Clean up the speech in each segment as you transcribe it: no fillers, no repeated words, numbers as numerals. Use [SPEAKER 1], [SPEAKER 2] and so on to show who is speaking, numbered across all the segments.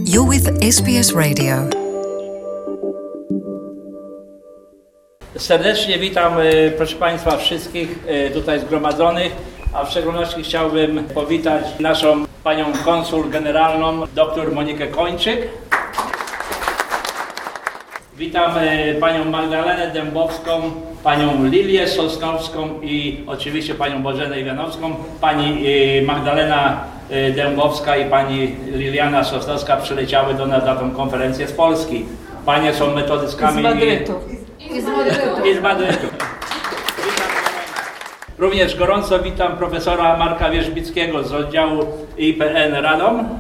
[SPEAKER 1] You're with SBS Radio.
[SPEAKER 2] Serdecznie witam, proszę Państwa, wszystkich tutaj zgromadzonych, a w szczególności chciałbym powitać naszą panią konsul generalną, dr Monikę Kończyk. Witam panią Magdalenę Dębowską, panią Lilię Sosnowską i oczywiście panią Bożenę Iwanowską. Pani Magdalena Dębowska i pani Liliana Sosnowska przyleciały do nas na tą konferencję z Polski. Panie są metodystkami i z Madrytu. Również gorąco witam profesora Marka Wierzbickiego z oddziału IPN Radom.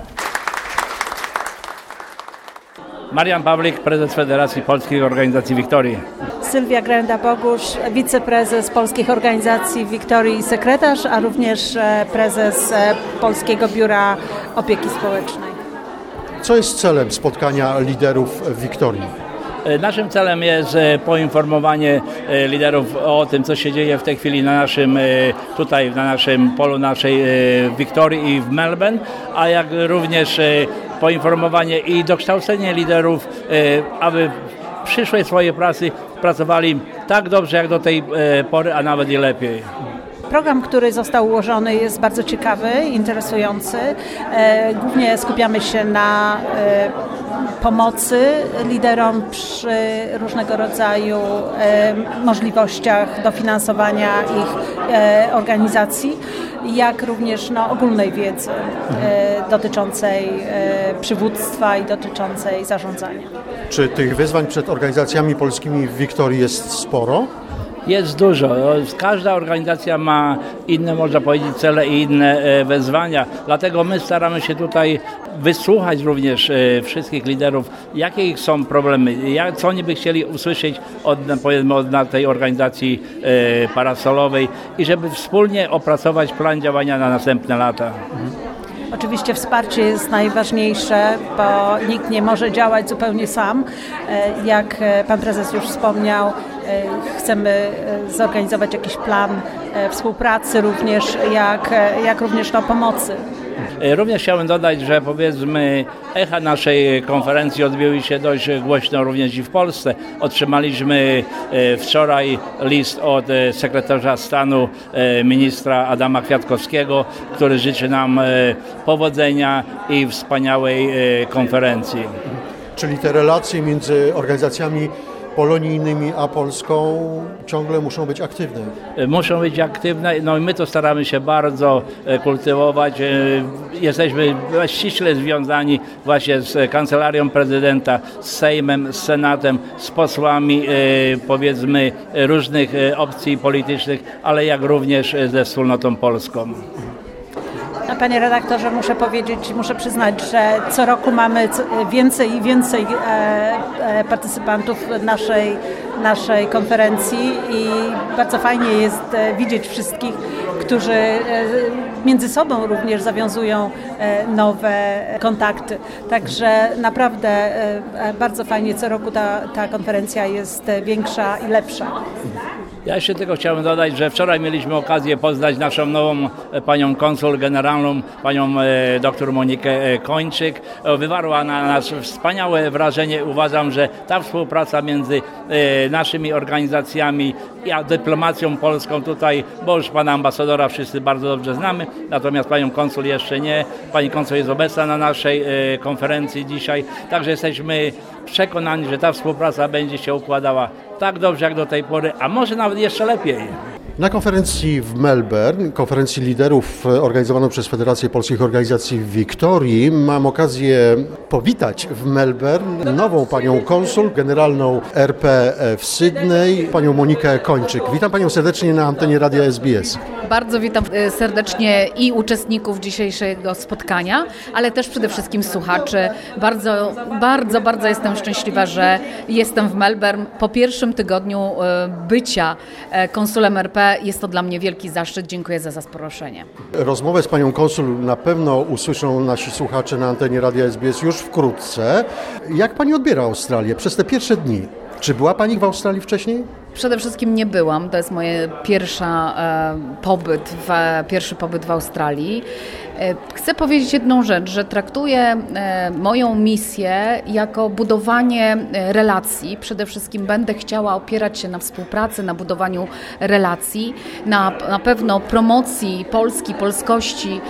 [SPEAKER 2] Marian Pawlik, prezes Federacji Polskich Organizacji Wiktorii.
[SPEAKER 3] Sylwia Grenda-Bogusz, wiceprezes Polskich Organizacji Wiktorii i sekretarz, a również prezes Polskiego Biura Opieki Społecznej.
[SPEAKER 4] Co jest celem spotkania liderów Wiktorii?
[SPEAKER 2] Naszym celem jest poinformowanie liderów o tym, co się dzieje w tej chwili na naszym polu naszej Wiktorii i w Melbourne, a jak również poinformowanie i dokształcenie liderów, aby w przyszłej swojej pracy pracowali tak dobrze jak do tej pory, a nawet i lepiej.
[SPEAKER 3] Program, który został ułożony, jest bardzo ciekawy, interesujący. Głównie skupiamy się na pomocy liderom przy różnego rodzaju możliwościach dofinansowania ich organizacji, jak również ogólnej wiedzy dotyczącej przywództwa i dotyczącej zarządzania.
[SPEAKER 4] Czy tych wyzwań przed organizacjami polskimi w Wiktorii jest sporo?
[SPEAKER 2] Jest dużo. Każda organizacja ma inne, można powiedzieć, cele i inne wyzwania. Dlatego my staramy się tutaj wysłuchać również wszystkich liderów, jakie ich są problemy, co oni by chcieli usłyszeć od tej organizacji parasolowej i żeby wspólnie opracować plan działania na następne lata.
[SPEAKER 3] Oczywiście wsparcie jest najważniejsze, bo nikt nie może działać zupełnie sam. Jak pan prezes już wspomniał, chcemy zorganizować jakiś plan współpracy również, jak również pomocy.
[SPEAKER 2] Również chciałem dodać, że powiedzmy echa naszej konferencji odbiły się dość głośno również i w Polsce. Otrzymaliśmy wczoraj list od sekretarza stanu ministra Adama Kwiatkowskiego, który życzy nam powodzenia i wspaniałej konferencji.
[SPEAKER 4] Czyli te relacje między organizacjami polonijnymi a Polską ciągle muszą być aktywne.
[SPEAKER 2] Muszą być aktywne, i my to staramy się bardzo kultywować. Jesteśmy ściśle związani właśnie z Kancelarią Prezydenta, z Sejmem, z Senatem, z posłami powiedzmy różnych opcji politycznych, ale jak również ze wspólnotą polską.
[SPEAKER 3] Panie redaktorze, muszę przyznać, że co roku mamy więcej i więcej partycypantów naszej konferencji i bardzo fajnie jest widzieć wszystkich, którzy między sobą również zawiązują nowe kontakty. Także naprawdę bardzo fajnie, co roku ta konferencja jest większa i lepsza.
[SPEAKER 2] Ja jeszcze tylko chciałem dodać, że wczoraj mieliśmy okazję poznać naszą nową panią konsul generalną, panią dr Monikę Kończyk. Wywarła na nas wspaniałe wrażenie. Uważam, że ta współpraca między naszymi organizacjami a dyplomacją polską tutaj, bo już pana ambasadora wszyscy bardzo dobrze znamy, natomiast panią konsul jeszcze nie. Pani konsul jest obecna na naszej konferencji dzisiaj, także jesteśmy przekonani, że ta współpraca będzie się układała tak dobrze jak do tej pory, a może nawet jeszcze lepiej.
[SPEAKER 4] Na konferencji w Melbourne, konferencji liderów organizowaną przez Federację Polskich Organizacji w Wiktorii, mam okazję powitać w Melbourne nową panią konsul generalną RP w Sydney, panią Monikę Kończyk. Witam panią serdecznie na antenie Radia SBS.
[SPEAKER 5] Bardzo witam serdecznie i uczestników dzisiejszego spotkania, ale też przede wszystkim słuchaczy. Bardzo jestem szczęśliwa, że jestem w Melbourne. Po pierwszym tygodniu bycia konsulem RP jest to dla mnie wielki zaszczyt. Dziękuję za zaproszenie.
[SPEAKER 4] Rozmowę z panią konsul na pewno usłyszą nasi słuchacze na antenie Radia SBS już wkrótce. Jak pani odbiera Australię przez te pierwsze dni? Czy była pani w Australii wcześniej?
[SPEAKER 5] Przede wszystkim nie byłam. To jest mój pierwszy pobyt w Australii. Chcę powiedzieć jedną rzecz, że traktuję moją misję jako budowanie relacji. Przede wszystkim będę chciała opierać się na współpracy, na budowaniu relacji, na pewno promocji Polski, polskości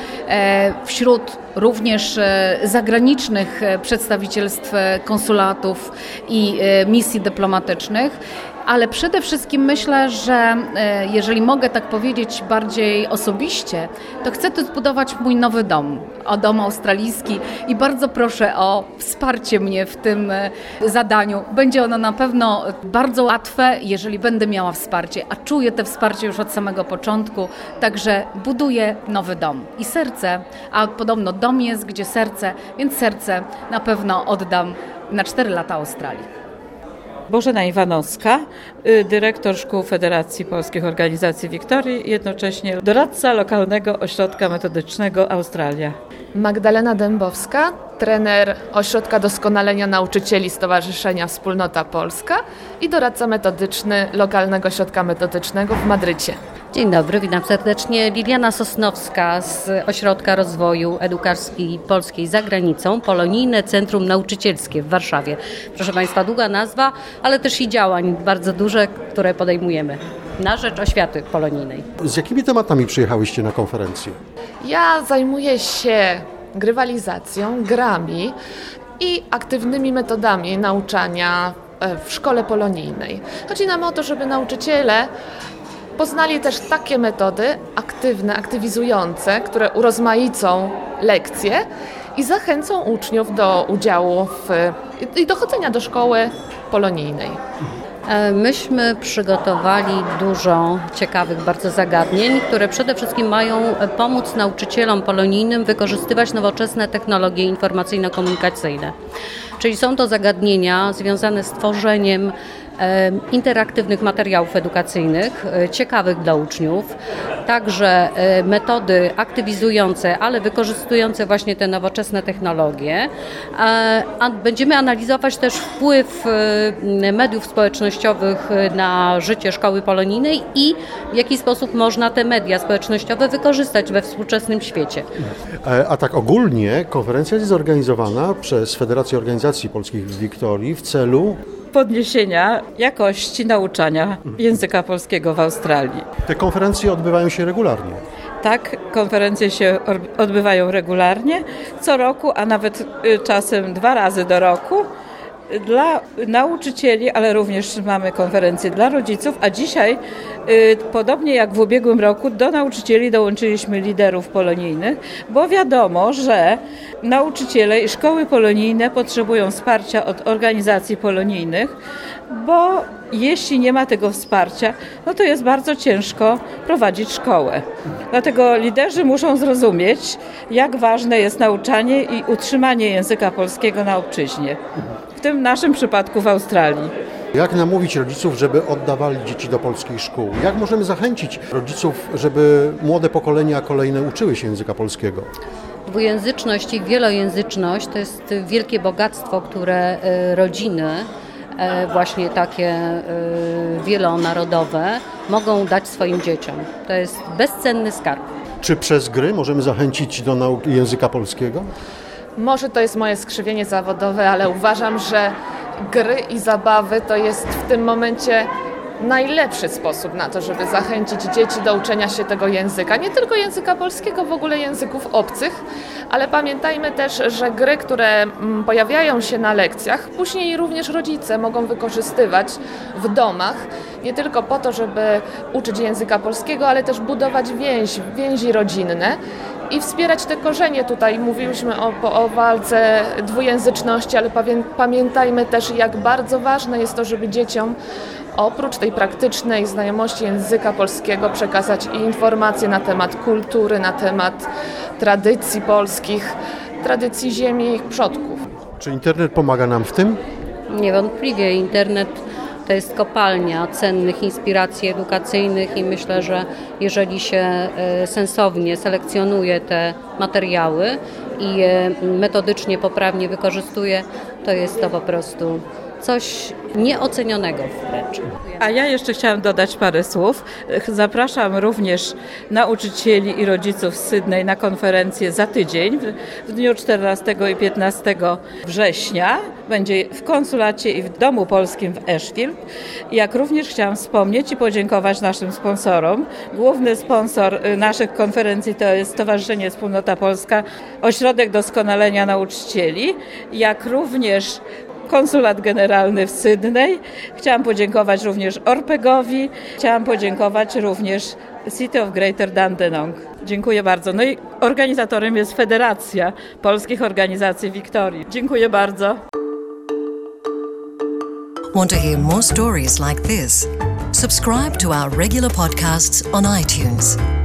[SPEAKER 5] wśród również zagranicznych przedstawicielstw konsulatów i misji dyplomatycznych. Ale przede wszystkim myślę, że jeżeli mogę tak powiedzieć bardziej osobiście, to chcę tu zbudować mój nowy dom, dom australijski i bardzo proszę o wsparcie mnie w tym zadaniu. Będzie ono na pewno bardzo łatwe, jeżeli będę miała wsparcie, a czuję to wsparcie już od samego początku, także buduję nowy dom i serce, a podobno dom jest, gdzie serce, więc serce na pewno oddam na 4 lata Australii.
[SPEAKER 6] Bożena Iwanowska, dyrektor Szkół Federacji Polskich Organizacji Wiktorii, jednocześnie doradca lokalnego ośrodka metodycznego Australia.
[SPEAKER 7] Magdalena Dębowska, trener Ośrodka Doskonalenia Nauczycieli Stowarzyszenia Wspólnota Polska i doradca metodyczny lokalnego ośrodka metodycznego w Madrycie.
[SPEAKER 8] Dzień dobry, witam serdecznie. Liliana Sosnowska z Ośrodka Rozwoju Edukacji Polskiej za granicą, Polonijne Centrum Nauczycielskie w Warszawie. Proszę Państwa, długa nazwa, ale też i działań bardzo duże, które podejmujemy na rzecz oświaty polonijnej.
[SPEAKER 4] Z jakimi tematami przyjechałyście na konferencję?
[SPEAKER 7] Ja zajmuję się grywalizacją, grami i aktywnymi metodami nauczania w szkole polonijnej. Chodzi nam o to, żeby nauczyciele poznali też takie metody aktywne, aktywizujące, które urozmaicą lekcje i zachęcą uczniów do udziału i do chodzenia do szkoły polonijnej.
[SPEAKER 8] Myśmy przygotowali dużo ciekawych bardzo zagadnień, które przede wszystkim mają pomóc nauczycielom polonijnym wykorzystywać nowoczesne technologie informacyjno-komunikacyjne. Czyli są to zagadnienia związane z tworzeniem interaktywnych materiałów edukacyjnych, ciekawych dla uczniów, także metody aktywizujące, ale wykorzystujące właśnie te nowoczesne technologie. A będziemy analizować też wpływ mediów społecznościowych na życie szkoły polonijnej i w jaki sposób można te media społecznościowe wykorzystać we współczesnym świecie.
[SPEAKER 4] A tak ogólnie konferencja jest zorganizowana przez Federację Organizacji Polskich w Wiktorii w celu
[SPEAKER 6] podniesienia jakości nauczania języka polskiego w Australii.
[SPEAKER 4] Te konferencje odbywają się regularnie.
[SPEAKER 6] Tak, konferencje się odbywają regularnie, co roku, a nawet czasem 2 razy do roku. Dla nauczycieli, ale również mamy konferencje dla rodziców, a dzisiaj, podobnie jak w ubiegłym roku, do nauczycieli dołączyliśmy liderów polonijnych, bo wiadomo, że nauczyciele i szkoły polonijne potrzebują wsparcia od organizacji polonijnych, bo jeśli nie ma tego wsparcia, no to jest bardzo ciężko prowadzić szkołę. Dlatego liderzy muszą zrozumieć, jak ważne jest nauczanie i utrzymanie języka polskiego na obczyźnie. W tym naszym przypadku w Australii.
[SPEAKER 4] Jak namówić rodziców, żeby oddawali dzieci do polskich szkół? Jak możemy zachęcić rodziców, żeby młode pokolenia kolejne uczyły się języka polskiego?
[SPEAKER 8] Dwujęzyczność i wielojęzyczność to jest wielkie bogactwo, które rodziny, właśnie takie wielonarodowe, mogą dać swoim dzieciom. To jest bezcenny skarb.
[SPEAKER 4] Czy przez gry możemy zachęcić do nauki języka polskiego?
[SPEAKER 7] Może to jest moje skrzywienie zawodowe, ale uważam, że gry i zabawy to jest w tym momencie najlepszy sposób na to, żeby zachęcić dzieci do uczenia się tego języka. Nie tylko języka polskiego, w ogóle języków obcych, ale pamiętajmy też, że gry, które pojawiają się na lekcjach, później również rodzice mogą wykorzystywać w domach, nie tylko po to, żeby uczyć języka polskiego, ale też budować więzi rodzinne i wspierać te korzenie. Tutaj mówiliśmy o walce dwujęzyczności, ale pamiętajmy też, jak bardzo ważne jest to, żeby dzieciom oprócz tej praktycznej znajomości języka polskiego przekazać i informacje na temat kultury, na temat tradycji polskich, tradycji ziemi i ich przodków.
[SPEAKER 4] Czy internet pomaga nam w tym?
[SPEAKER 8] Niewątpliwie internet to jest kopalnia cennych inspiracji edukacyjnych i myślę, że jeżeli się sensownie selekcjonuje te materiały i je metodycznie, poprawnie wykorzystuje, to jest to po prostu coś nieocenionego wręcz.
[SPEAKER 6] A ja jeszcze chciałam dodać parę słów. Zapraszam również nauczycieli i rodziców z Sydney na konferencję za tydzień, w dniu 14 i 15 września. Będzie w konsulacie i w Domu Polskim w Ashfield. Jak również chciałam wspomnieć i podziękować naszym sponsorom. Główny sponsor naszych konferencji to jest Stowarzyszenie Wspólnota Polska, Ośrodek Doskonalenia Nauczycieli, jak również Konsulat Generalny w Sydney. Chciałam podziękować również Orpegowi. Chciałam podziękować również City of Greater Dandenong. Dziękuję bardzo. No i organizatorem jest Federacja Polskich Organizacji Wiktorii. Dziękuję bardzo.
[SPEAKER 1] Want to hear more stories like this? Subscribe to our regular podcasts on iTunes.